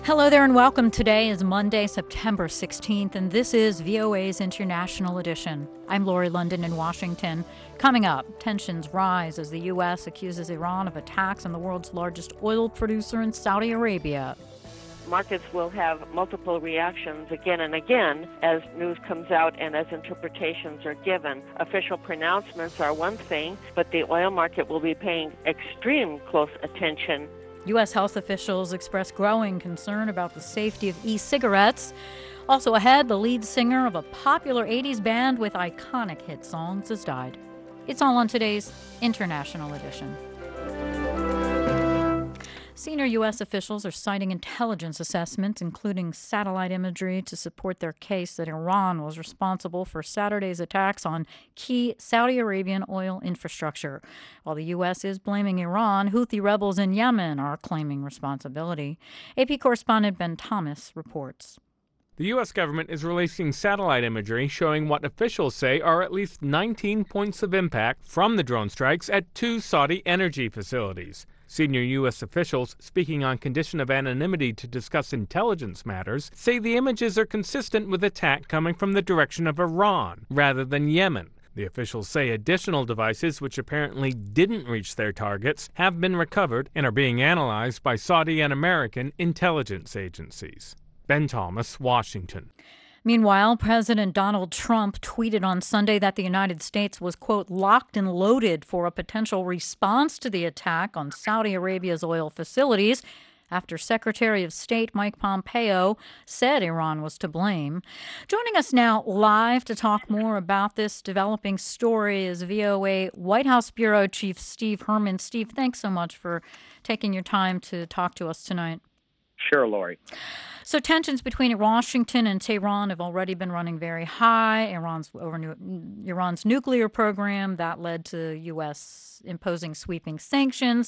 Hello there and welcome. Today is Monday, September 16th, and this is VOA's International Edition. I'm Lori London in Washington. Coming up, tensions rise as the U.S. accuses Iran of attacks on the world's largest oil producer in Saudi Arabia. Markets will have multiple reactions again and again as news comes out and as interpretations are given. Official pronouncements are one thing, but the oil market will be paying extreme close attention. U.S. health officials express growing concern about the safety of e-cigarettes. Also ahead, the lead singer of a popular 80s band with iconic hit songs has died. It's all on today's International Edition. Senior U.S. officials are citing intelligence assessments, including satellite imagery, to support their case that Iran was responsible for Saturday's attacks on key Saudi Arabian oil infrastructure. While the U.S. is blaming Iran, Houthi rebels in Yemen are claiming responsibility. AP correspondent Ben Thomas reports. The U.S. government is releasing satellite imagery showing what officials say are at least 19 points of impact from the drone strikes at two Saudi energy facilities. Senior U.S. officials, speaking on condition of anonymity to discuss intelligence matters, say the images are consistent with attack coming from the direction of Iran rather than Yemen. The officials say additional devices, which apparently didn't reach their targets, have been recovered and are being analyzed by Saudi and American intelligence agencies. Ben Thomas, Washington. Meanwhile, President Donald Trump tweeted on Sunday that the United States was, quote, locked and loaded for a potential response to the attack on Saudi Arabia's oil facilities after Secretary of State Mike Pompeo said Iran was to blame. Joining us now live to talk more about this developing story is VOA White House Bureau Chief Steve Herman. Steve, thanks so much for taking your time to talk to us tonight. Sure, Lori. So tensions between Washington and Tehran have already been running very high. Iran's nuclear program, that led to U.S. imposing sweeping sanctions.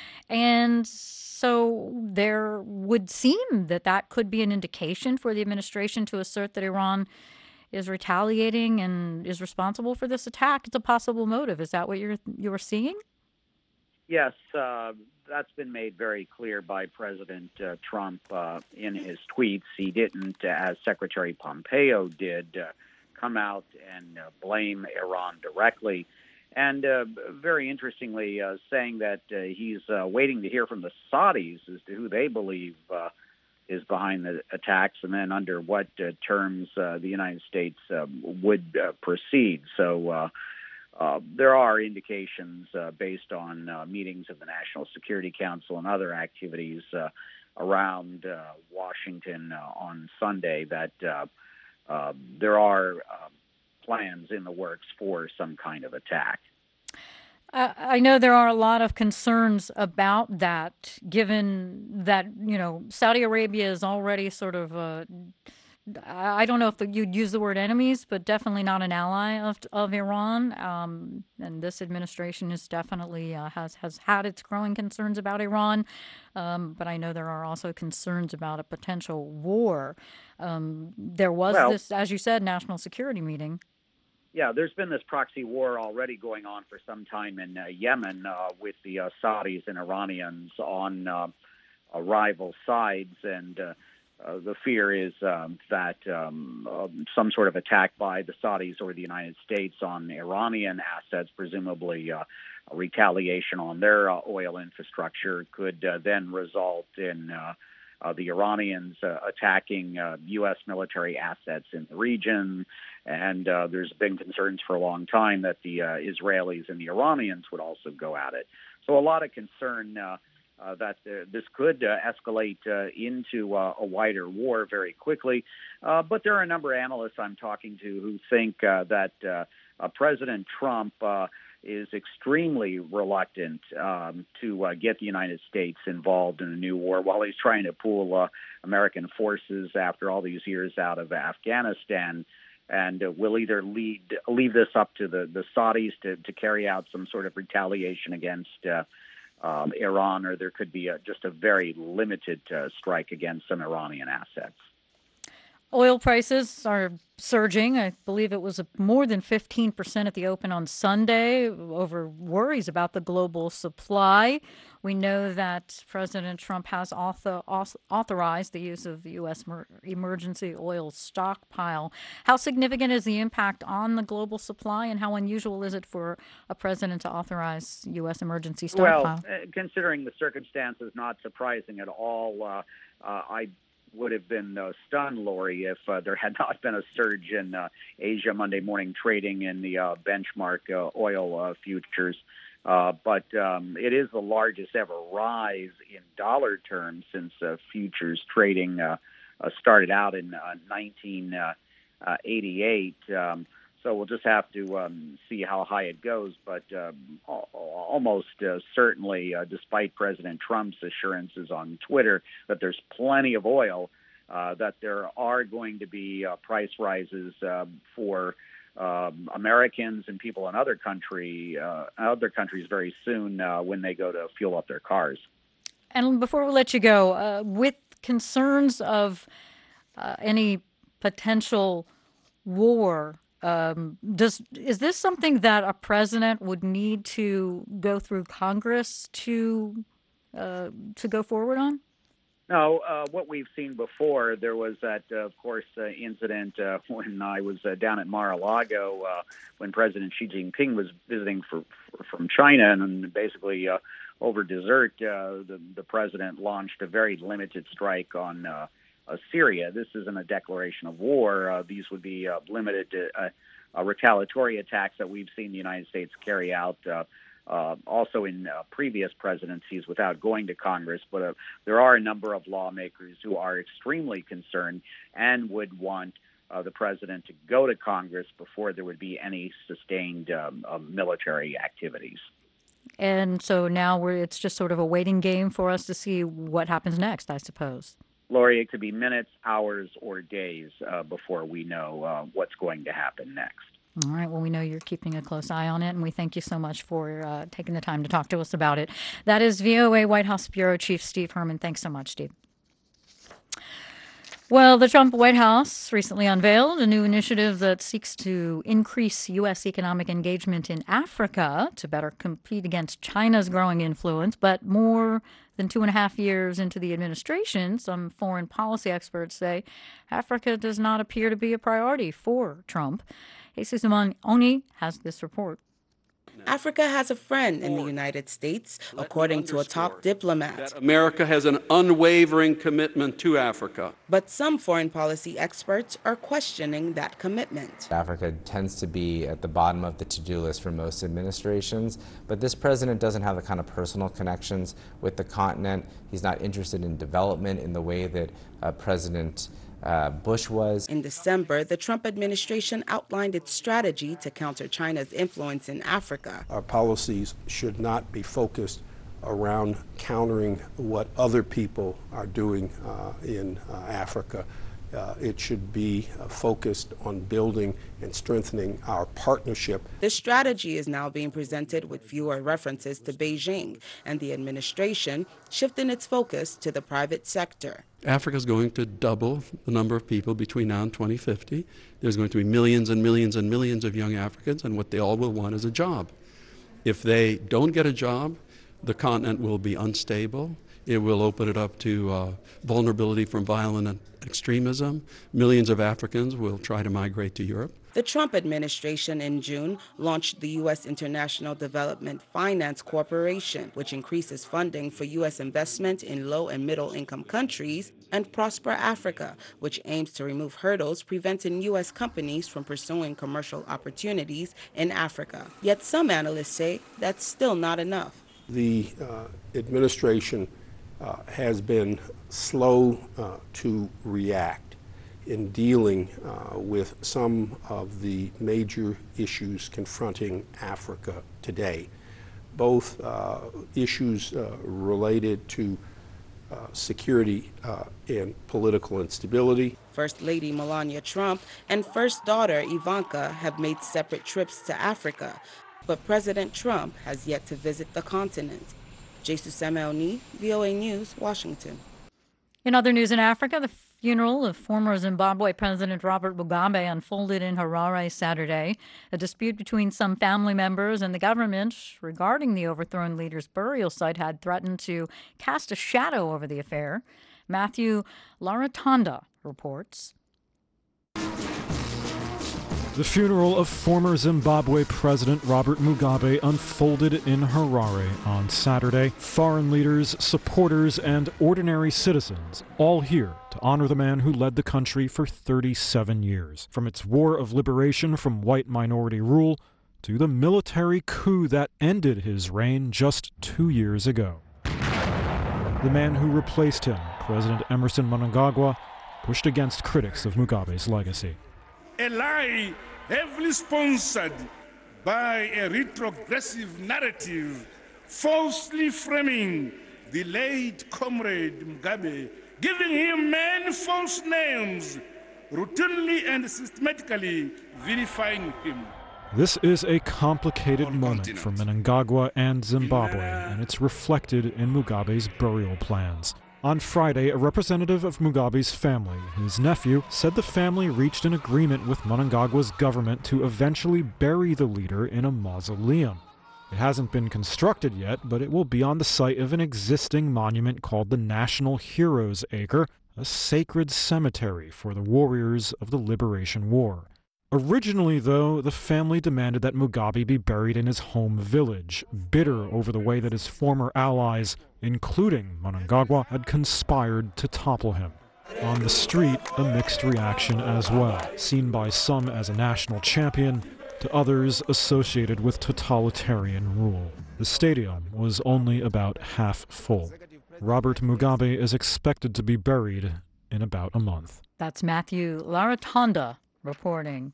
And so there would seem that could be an indication for the administration to assert that Iran is retaliating and is responsible for this attack. It's a possible motive. Is that what you're seeing? Yes, that's been made very clear by President Trump in his tweets. He didn't, as Secretary Pompeo did, come out and blame Iran directly. And very interestingly, saying that he's waiting to hear from the Saudis as to who they believe is behind the attacks and then under what terms the United States would proceed. So there are indications based on meetings of the National Security Council and other activities around Washington on Sunday that there are plans in the works for some kind of attack. I know there are a lot of concerns about that, given that, Saudi Arabia is already sort of I don't know if you'd use the word enemies, but definitely not an ally of Iran. And this administration is definitely has had its growing concerns about Iran. But I know there are also concerns about a potential war. There was this, as you said, national security meeting. Yeah, there's been this proxy war already going on for some time in Yemen with the Saudis and Iranians on rival sides, and the fear is that some sort of attack by the Saudis or the United States on Iranian assets, presumably a retaliation on their oil infrastructure, could then result in the Iranians attacking U.S. military assets in the region. And there's been concerns for a long time that the Israelis and the Iranians would also go at it. So a lot of concern that this could escalate into a wider war very quickly. But there are a number of analysts I'm talking to who think that President Trump is extremely reluctant to get the United States involved in a new war while he's trying to pull American forces after all these years out of Afghanistan. And will either leave this up to the Saudis to carry out some sort of retaliation against Iran, or there could be just a very limited strike against some Iranian assets. Oil prices are surging. I believe it was more than 15% at the open on Sunday over worries about the global supply. We know that President Trump has authorized the use of the U.S. emergency oil stockpile. How significant is the impact on the global supply, and how unusual is it for a president to authorize U.S. emergency Well, stockpile? considering the circumstances, not surprising at all. I would have been stunned, Lori, if there had not been a surge in Asia Monday morning trading in the benchmark oil futures. But it is the largest ever rise in dollar terms since futures trading started out in 1988. So we'll just have to see how high it goes. But almost certainly, despite President Trump's assurances on Twitter that there's plenty of oil, that there are going to be price rises for Americans and people in other countries very soon when they go to fuel up their cars. And before we let you go, with concerns of any potential war, is this something that a president would need to go through Congress to go forward on? No, what we've seen before, there was that, of course, incident when I was down at Mar-a-Lago when President Xi Jinping was visiting from China, and basically over dessert, the president launched a very limited strike on Syria. This isn't a declaration of war. These would be limited to retaliatory attacks that we've seen the United States carry out also in previous presidencies without going to Congress. But there are a number of lawmakers who are extremely concerned and would want the president to go to Congress before there would be any sustained military activities. And so now it's just sort of a waiting game for us to see what happens next, I suppose. Lori, it could be minutes, hours, or days before we know what's going to happen next. All right. Well, we know you're keeping a close eye on it, and we thank you so much for taking the time to talk to us about it. That is VOA White House Bureau Chief Steve Herman. Thanks so much, Steve. Well, the Trump White House recently unveiled a new initiative that seeks to increase U.S. economic engagement in Africa to better compete against China's growing influence. But more than 2.5 years into the administration, some foreign policy experts say Africa does not appear to be a priority for Trump. Jesus Oni has this report. Africa has a friend in the United States, according to a top diplomat. America has an unwavering commitment to Africa. But some foreign policy experts are questioning that commitment. Africa tends to be at the bottom of the to-do list for most administrations, but this president doesn't have the kind of personal connections with the continent. He's not interested in development in the way that President Bush was. In December, the Trump administration outlined its strategy to counter China's influence in Africa. Our policies should not be focused around countering what other people are doing in Africa. It should be focused on building and strengthening our partnership. The strategy is now being presented with fewer references to Beijing, and the administration shifting its focus to the private sector. Africa is going to double the number of people between now and 2050. There's going to be millions and millions and millions of young Africans, and what they all will want is a job. If they don't get a job, the continent will be unstable. It will open it up to vulnerability from violent extremism. Millions of Africans will try to migrate to Europe. The Trump administration in June launched the U.S. International Development Finance Corporation, which increases funding for U.S. investment in low and middle income countries, and Prosper Africa, which aims to remove hurdles preventing U.S. companies from pursuing commercial opportunities in Africa. Yet some analysts say that's still not enough. The administration has been slow to react in dealing with some of the major issues confronting Africa today, both issues related to security and political instability. First Lady Melania Trump and First Daughter Ivanka have made separate trips to Africa, but President Trump has yet to visit the continent. Jesus Oni, VOA News, Washington. In other news in Africa, the funeral of former Zimbabwe President Robert Mugabe unfolded in Harare Saturday. A dispute between some family members and the government regarding the overthrown leader's burial site had threatened to cast a shadow over the affair. Matthew Laratanda reports. The funeral of former Zimbabwe President Robert Mugabe unfolded in Harare on Saturday. Foreign leaders, supporters, and ordinary citizens all here to honor the man who led the country for 37 years. From its war of liberation from white minority rule to the military coup that ended his reign just 2 years ago. The man who replaced him, President Emmerson Mnangagwa, pushed against critics of Mugabe's legacy. A lie heavily sponsored by a retrogressive narrative, falsely framing the late comrade Mugabe, giving him many false names, routinely and systematically vilifying him. This is a complicated moment for Mnangagwa and Zimbabwe, and it's reflected in Mugabe's burial plans. On Friday, a representative of Mugabe's family, his nephew, said the family reached an agreement with Mnangagwa's government to eventually bury the leader in a mausoleum. It hasn't been constructed yet, but it will be on the site of an existing monument called the National Heroes Acre, a sacred cemetery for the warriors of the Liberation War. Originally, though, the family demanded that Mugabe be buried in his home village, bitter over the way that his former allies, including Mnangagwa, had conspired to topple him. On the street, a mixed reaction as well, seen by some as a national champion, to others associated with totalitarian rule. The stadium was only about half full. Robert Mugabe is expected to be buried in about a month. That's Matthew Laratanda reporting.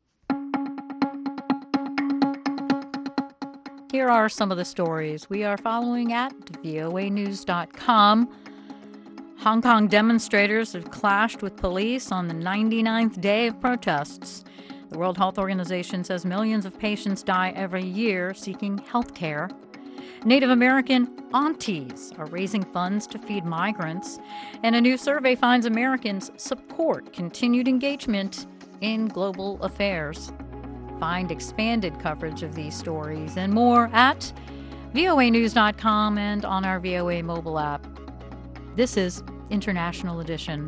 Here are some of the stories we are following at voanews.com. Hong Kong demonstrators have clashed with police on the 99th day of protests. The World Health Organization says millions of patients die every year seeking health care. Native American aunties are raising funds to feed migrants. And a new survey finds Americans support continued engagement in global affairs. Find expanded coverage of these stories and more at voanews.com and on our VOA mobile app. This is International Edition.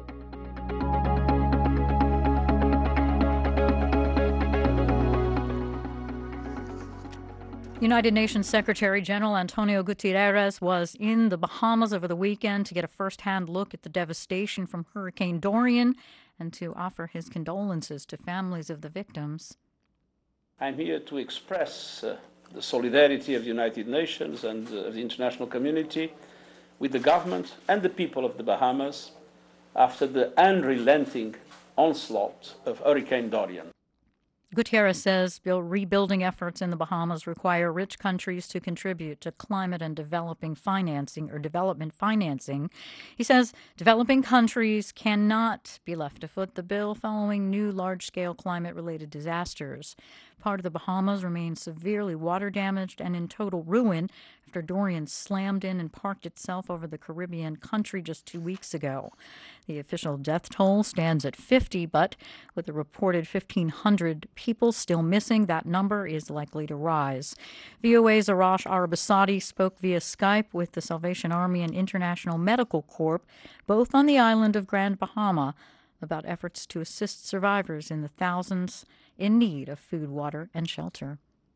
United Nations Secretary General Antonio Guterres was in the Bahamas over the weekend to get a first-hand look at the devastation from Hurricane Dorian and to offer his condolences to families of the victims. I'm here to express the solidarity of the United Nations and of the international community with the government and the people of the Bahamas after the unrelenting onslaught of Hurricane Dorian. Guterres says rebuilding efforts in the Bahamas require rich countries to contribute to climate and development financing. He says developing countries cannot be left to foot the bill following new large-scale climate-related disasters. Part of the Bahamas remains severely water damaged and in total ruin after Dorian slammed in and parked itself over the Caribbean country just 2 weeks ago. The official death toll stands at 50, but with the reported 1,500 people still missing, that number is likely to rise. VOA's Arash Arabasadi spoke via Skype with the Salvation Army and International Medical Corps, both on the island of Grand Bahama, about efforts to assist survivors in the thousands in need of food, water, and shelter.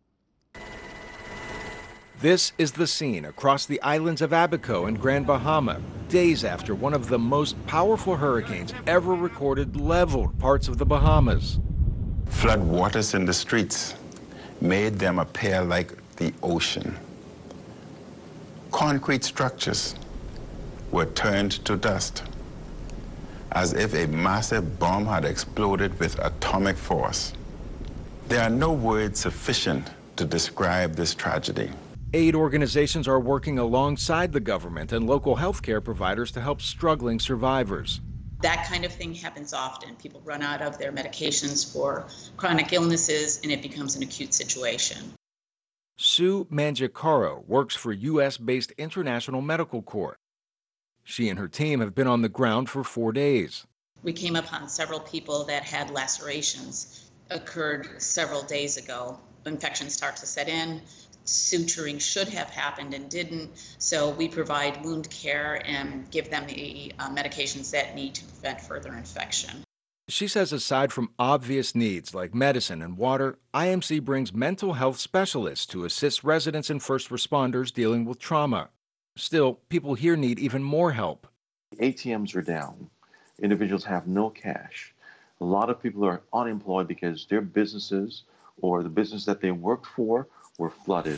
This is the scene across the islands of Abaco and Grand Bahama, days after one of the most powerful hurricanes ever recorded leveled parts of the Bahamas. Flood waters in the streets made them appear like the ocean. Concrete structures were turned to dust, as if a massive bomb had exploded with atomic force. There are no words sufficient to describe this tragedy. Aid organizations are working alongside the government and local healthcare providers to help struggling survivors. That kind of thing happens often. People run out of their medications for chronic illnesses and it becomes an acute situation. Sue Manjacaro works for U.S.-based International Medical Corps. She and her team have been on the ground for 4 days. We came upon several people that had lacerations occurred several days ago. Infections start to set in. Suturing should have happened and didn't. So we provide wound care and give them the medications that need to prevent further infection. She says aside from obvious needs like medicine and water, IMC brings mental health specialists to assist residents and first responders dealing with trauma. Still, people here need even more help. ATMs are down. Individuals have no cash. A lot of people are unemployed because their businesses or the business that they worked for were flooded.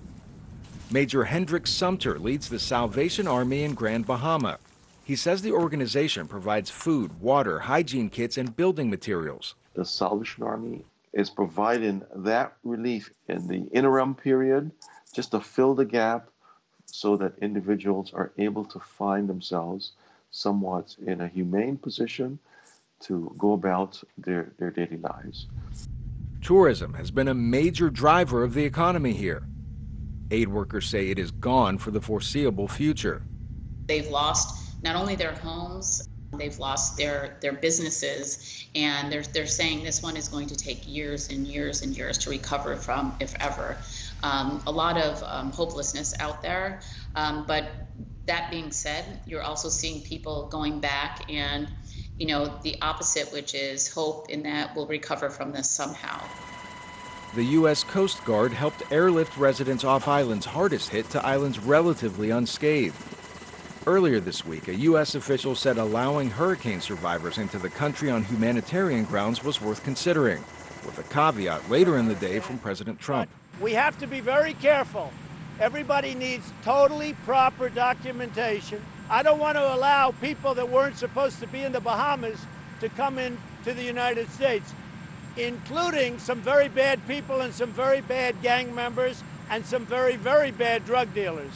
Major Hendrik Sumter leads the Salvation Army in Grand Bahama. He says the organization provides food, water, hygiene kits, and building materials. The Salvation Army is providing that relief in the interim period just to fill the gap so that individuals are able to find themselves somewhat in a humane position to go about their daily lives. Tourism has been a major driver of the economy here. Aid workers say it is gone for the foreseeable future. They've lost not only their homes, they've lost their businesses, and they're saying this one is going to take years and years and years to recover from, if ever. A lot of hopelessness out there, but that being said, you're also seeing people going back and, you know, the opposite, which is hope in that we'll recover from this somehow. The U.S. Coast Guard helped airlift residents off islands hardest hit to islands relatively unscathed. Earlier this week, a U.S. official said allowing hurricane survivors into the country on humanitarian grounds was worth considering, with a caveat later in the day from President Trump. We have to be very careful. Everybody needs totally proper documentation. I don't want to allow people that weren't supposed to be in the Bahamas to come into the United States, including some very bad people and some very bad gang members and some very, very bad drug dealers.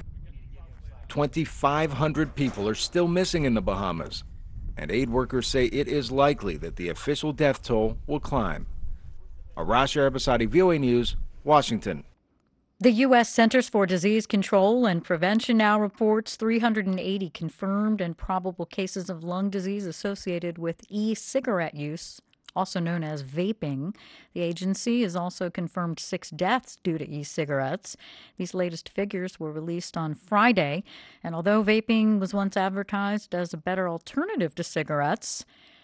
2,500 people are still missing in the Bahamas, and aid workers say it is likely that the official death toll will climb. Arash Arabasadi, VOA News, Washington. The U.S. Centers for Disease Control and Prevention now reports 380 confirmed and probable cases of lung disease associated with e-cigarette use, also known as vaping. The agency has also confirmed 6 deaths due to e-cigarettes. These latest figures were released on Friday, and although vaping was once advertised as a better alternative to cigarettes,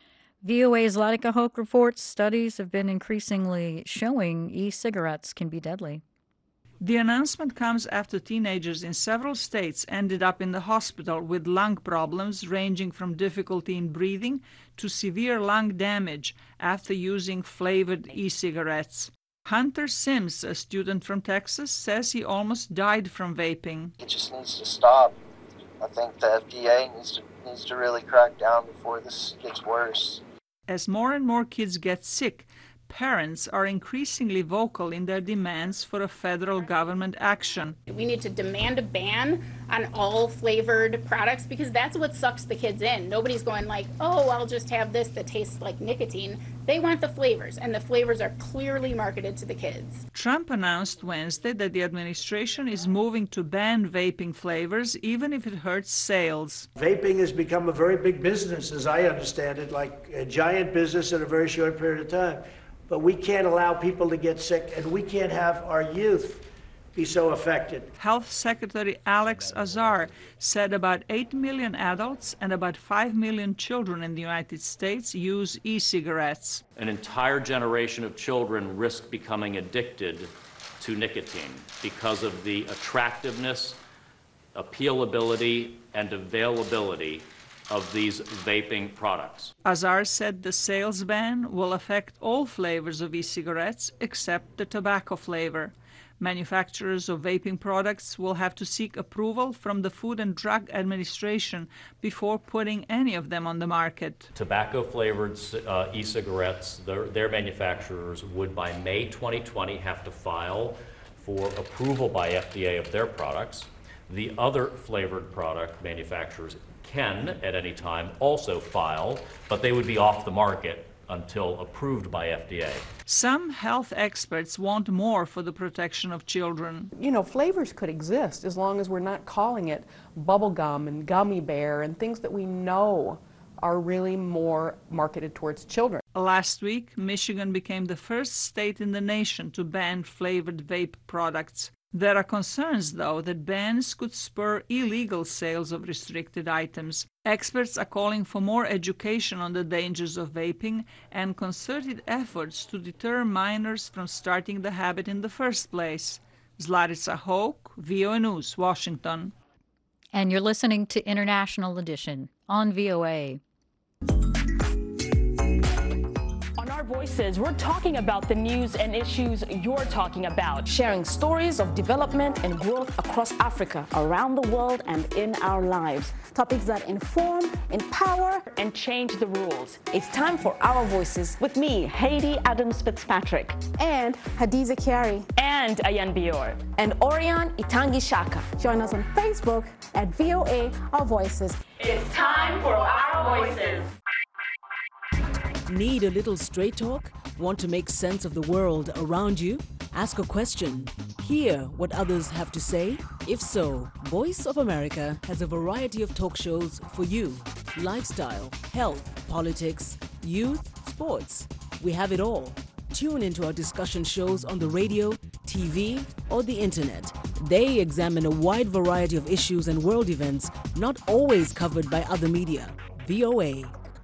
VOA's Latika Hoke reports studies have been increasingly showing e-cigarettes can be deadly. The announcement comes after teenagers in several states ended up in the hospital with lung problems ranging from difficulty in breathing to severe lung damage after using flavored e-cigarettes. Hunter Sims, a student from Texas, says he almost died from vaping. It just needs to stop. I think the FDA needs to really crack down before this gets worse. As more and more kids get sick, parents are increasingly vocal in their demands for a federal government action. We need to demand a ban on all flavored products because that's what sucks the kids in. Nobody's going like, oh, I'll just have this that tastes like nicotine. They want the flavors, and the flavors are clearly marketed to the kids. Trump announced Wednesday that the administration is moving to ban vaping flavors, even if it hurts sales. Vaping has become a very big business, as I understand it, like a giant business in a very short period of time. But we can't allow people to get sick, and we can't have our youth be so affected. Health Secretary Alex Azar said about 8 million adults and about 5 million children in the United States use e-cigarettes. An entire generation of children risk becoming addicted to nicotine because of the attractiveness, appealability, and availability of these vaping products. Azar said the sales ban will affect all flavors of e-cigarettes except the tobacco flavor. Manufacturers of vaping products will have to seek approval from the Food and Drug Administration before putting any of them on the market. Tobacco-flavored e-cigarettes, their manufacturers would by May 2020 have to file for approval by FDA of their products. The other flavored product manufacturers can, at any time, also file, but they would be off the market until approved by FDA. Some health experts want more for the protection of children. You know, flavors could exist as long as we're not calling it bubble gum and gummy bear and things that we know are really more marketed towards children. Last week, Michigan became the first state in the nation to ban flavored vape products. There are concerns, though, that bans could spur illegal sales of restricted items. Experts are calling for more education on the dangers of vaping and concerted efforts to deter minors from starting the habit in the first place. Zlarica Hoke, VOA News, Washington. And you're listening to International Edition on VOA. Our Voices, we're talking about the news and issues you're talking about, sharing stories of development and growth across Africa, around the world, and in our lives. Topics that inform, empower, and change the rules. It's time for Our Voices with me, Haiti Adams Fitzpatrick, and Hadiza Kiari, and Ayan Bior, and Orion Itangi Shaka. Join us on Facebook at VOA Our Voices. It's time for Our Voices. Need a little straight talk? Want to make sense of the world around you? Ask a question. Hear what others have to say? If so, Voice of America has a variety of talk shows for you. Lifestyle, health, politics, youth, sports. We have it all. Tune into our discussion shows on the radio, TV, or the internet. They examine a wide variety of issues and world events not always covered by other media. VOA.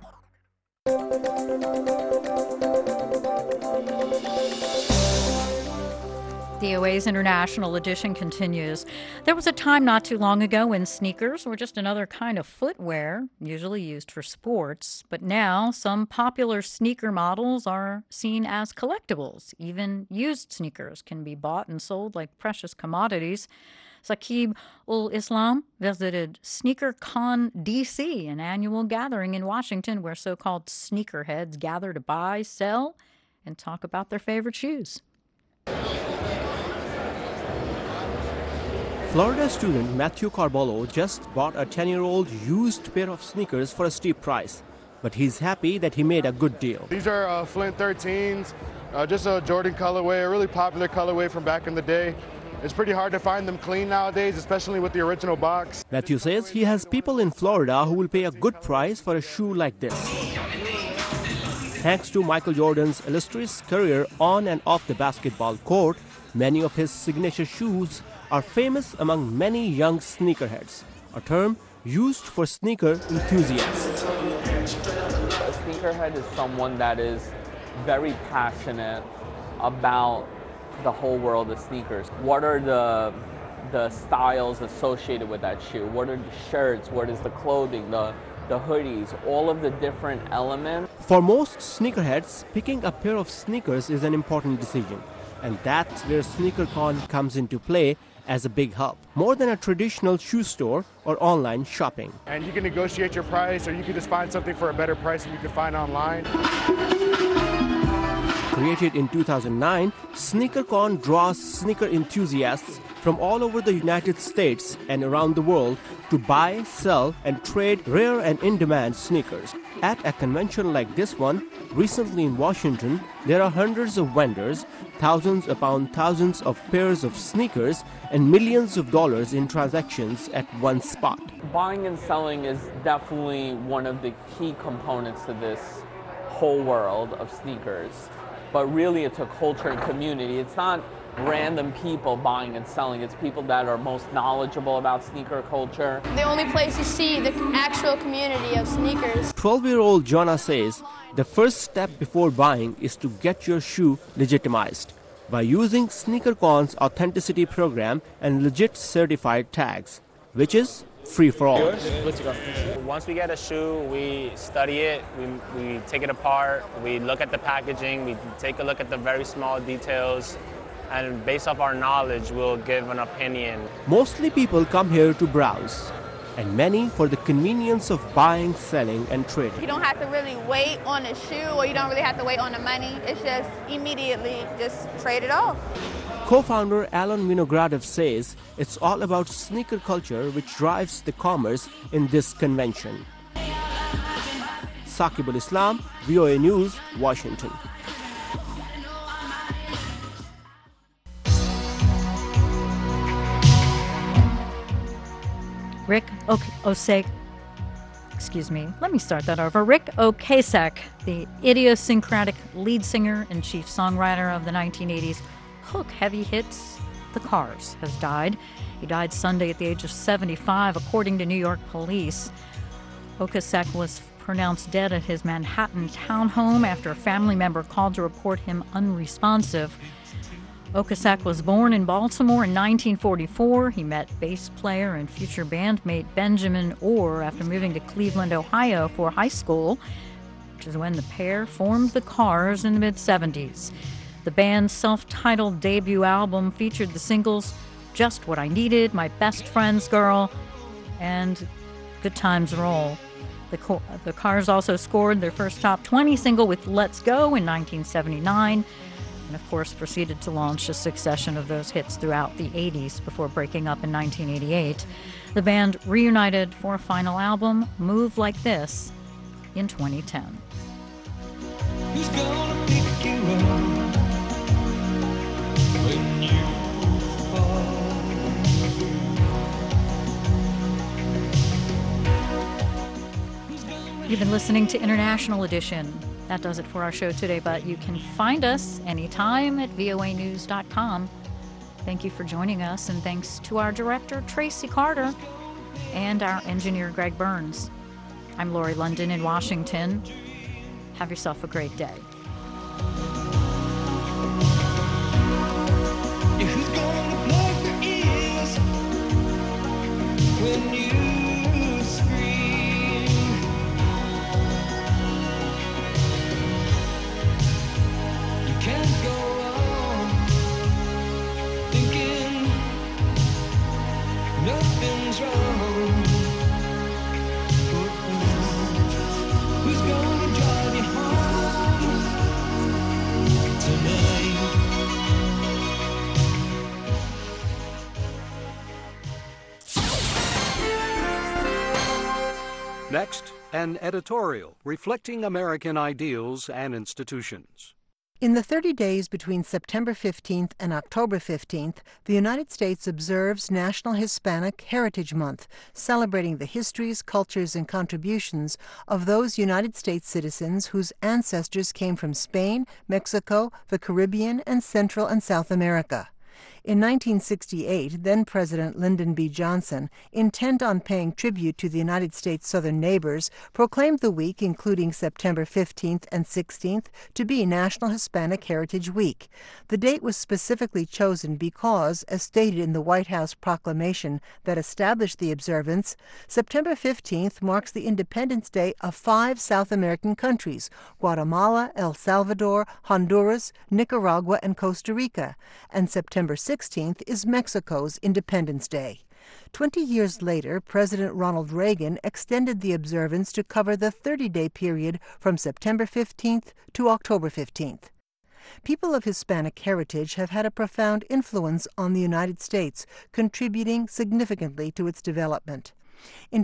VOA's International Edition continues. There was a time not too long ago when sneakers were just another kind of footwear, usually used for sports. But now some popular sneaker models are seen as collectibles. Even used sneakers can be bought and sold like precious commodities. Saqib ul-Islam visited SneakerCon DC, an annual gathering in Washington where so-called sneakerheads gather to buy, sell, and talk about their favorite shoes. Florida student Matthew Carballo just bought a 10-year-old used pair of sneakers for a steep price. But he's happy that he made a good deal. These are Flint 13s, just a Jordan colorway, a really popular colorway from back in the day. It's pretty hard to find them clean nowadays, especially with the original box. Matthew says he has people in Florida who will pay a good price for a shoe like this. Thanks to Michael Jordan's illustrious career on and off the basketball court, many of his signature shoes are famous among many young sneakerheads, a term used for sneaker enthusiasts. A sneakerhead is someone that is very passionate about the whole world of sneakers. What are the styles associated with that shoe? What are the shirts? What is the clothing, the hoodies, all of the different elements? For most sneakerheads, picking a pair of sneakers is an important decision, and that's where SneakerCon comes into play as a big help, more than a traditional shoe store or online shopping. And you can negotiate your price, or you can just find something for a better price than you can find online. Created in 2009, SneakerCon draws sneaker enthusiasts from all over the United States and around the world to buy, sell, and trade rare and in-demand sneakers. At a convention like this one, recently in Washington, there are hundreds of vendors, thousands upon thousands of pairs of sneakers, and millions of dollars in transactions at one spot. Buying and selling is definitely one of the key components to this whole world of sneakers. But really, it's a culture and community. It's not random people buying and selling. It's people that are most knowledgeable about sneaker culture. The only place you see the actual community of sneakers. 12-year-old Jonah says the first step before buying is to get your shoe legitimized by using SneakerCon's authenticity program and legit certified tags, which is free for all. Good to go. Once we get a shoe, we study it, we take it apart, we look at the packaging, we take a look at the very small details, and based off our knowledge, we'll give an opinion. Mostly people come here to browse, and many for the convenience of buying, selling, and trading. You don't have to really wait on the shoe, or you don't really have to wait on the money. It's just immediately just trade it off. Co-founder Alan Vinogradov says it's all about sneaker culture which drives the commerce in this convention. Saqib al-Islam, VOA News, Washington. Rick Ocasek, let me start that over. Rick Ocasek, the idiosyncratic lead singer and chief songwriter of the 1980s Hook heavy hits The Cars, has died. He died Sunday at the age of 75, according to New York police. Ocasek was pronounced dead at his Manhattan townhome after a family member called to report him unresponsive. Ocasek was born in Baltimore in 1944. He met bass player and future bandmate Benjamin Orr after moving to Cleveland, Ohio for high school, which is when the pair formed The Cars in the mid-'70s. The band's self-titled debut album featured the singles Just What I Needed, My Best Friend's Girl, and Good Times Roll. The Cars also scored their first top 20 single with Let's Go in 1979, and of course proceeded to launch a succession of those hits throughout the 80s before breaking up in 1988. The band reunited for a final album, Move Like This, in 2010. Who's gonna pick you up when you fall? You've been listening to International Edition. That does it for our show today, but you can find us anytime at voanews.com. Thank you for joining us, and thanks to our director, Tracy Carter, and our engineer, Greg Burns. I'm Lori London in Washington. Have yourself a great day. Who's gonna plug their ears when you scream? You can't go on thinking nothing's wrong. Who's gonna drive you home tonight? Next, an editorial reflecting American ideals and institutions. In the 30 days between September 15th and October 15th, the United States observes National Hispanic Heritage Month, celebrating the histories, cultures, and contributions of those United States citizens whose ancestors came from Spain, Mexico, the Caribbean, and Central and South America. In 1968, then-President Lyndon B. Johnson, intent on paying tribute to the United States' southern neighbors, proclaimed the week, including September 15th and 16th, to be National Hispanic Heritage Week. The date was specifically chosen because, as stated in the White House proclamation that established the observance, September 15th marks the Independence Day of 5 South American countries: Guatemala, El Salvador, Honduras, Nicaragua, and Costa Rica, and September 16th is Mexico's Independence Day. 20 years later, President Ronald Reagan extended the observance to cover the 30-day period from September 15th to October 15th. People of Hispanic heritage have had a profound influence on the United States, contributing significantly to its development. In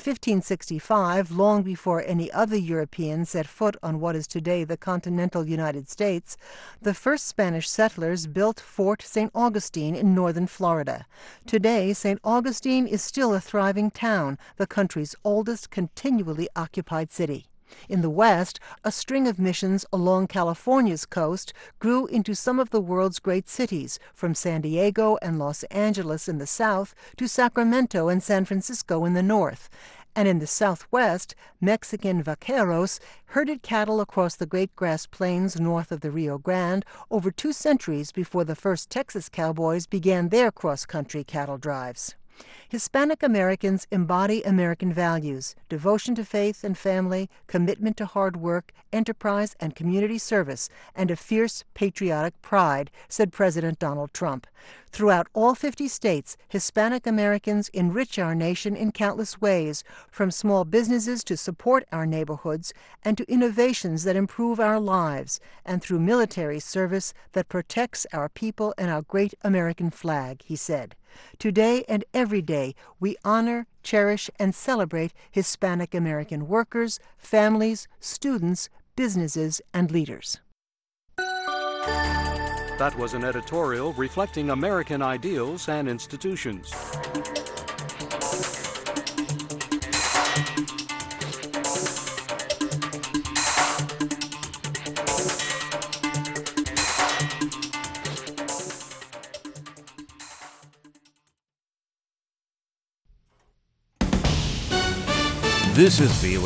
1565, long before any other European set foot on what is today the continental United States, the first Spanish settlers built Fort St. Augustine in northern Florida. Today, St. Augustine is still a thriving town, the country's oldest continually occupied city. In the West, a string of missions along California's coast grew into some of the world's great cities, from San Diego and Los Angeles in the south to Sacramento and San Francisco in the north. And in the Southwest, Mexican vaqueros herded cattle across the Great Grass Plains north of the Rio Grande over 2 centuries before the first Texas cowboys began their cross-country cattle drives. Hispanic Americans embody American values: devotion to faith and family, commitment to hard work, enterprise and community service, and a fierce patriotic pride, said President Donald Trump. Throughout all 50 states, Hispanic Americans enrich our nation in countless ways, from small businesses to support our neighborhoods, and to innovations that improve our lives, and through military service that protects our people and our great American flag, he said. Today and every day, we honor, cherish, and celebrate Hispanic American workers, families, students, businesses, and leaders. That was an editorial reflecting American ideals and institutions. This is VOA